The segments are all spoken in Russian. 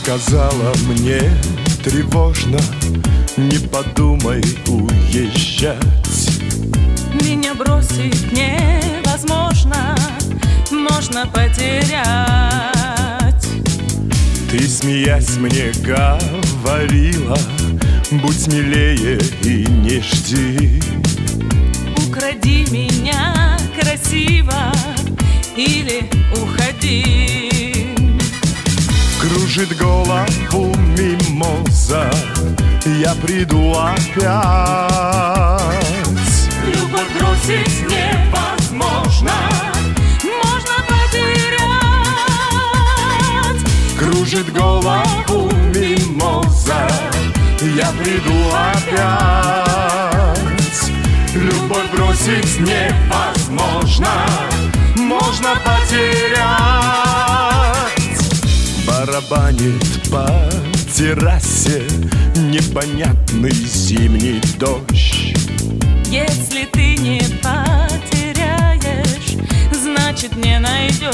сказала мне тревожно: не подумай уезжать. Меня бросить невозможно, можно потерять. Ты, смеясь, мне говорила: будь смелее и не жди. Укради меня красиво или уходи. Кружит голову мимоза, я приду опять. Любовь бросить невозможно, можно потерять. Кружит голову мимоза, я приду опять. Любовь бросить невозможно, можно потерять. Барабанит по террасе непонятный зимний дождь. Если ты не потеряешь, значит не найдешь.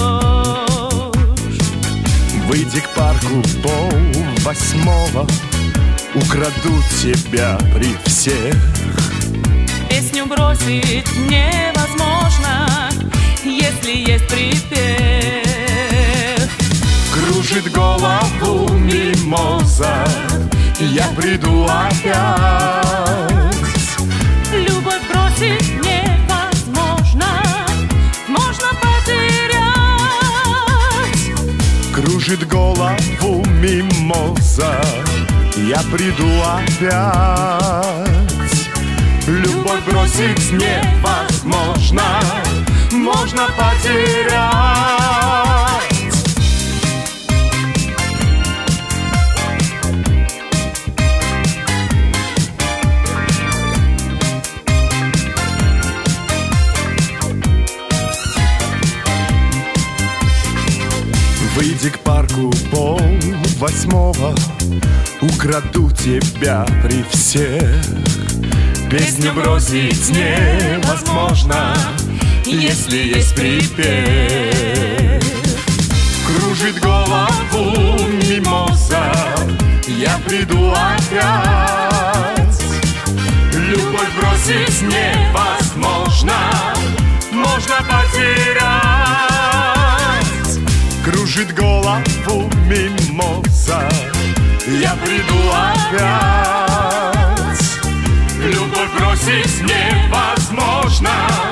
Выйди к парку 7:30, украду тебя при всех. Песню бросить невозможно, если есть припев. Кружит голову мимоза, я приду опять. Любовь бросить невозможно, можно потерять. Кружит голову мимоза, я приду опять. Любовь бросить невозможно, можно потерять. Выйди к парку 7:30, украду тебя при всех. Песню бросить невозможно, если есть припев. Кружит голову мимоза, я приду опять. Любовь бросить невозможно, можно потерять. Кружит голову мимоза, я приду опять. Любовь бросить невозможно,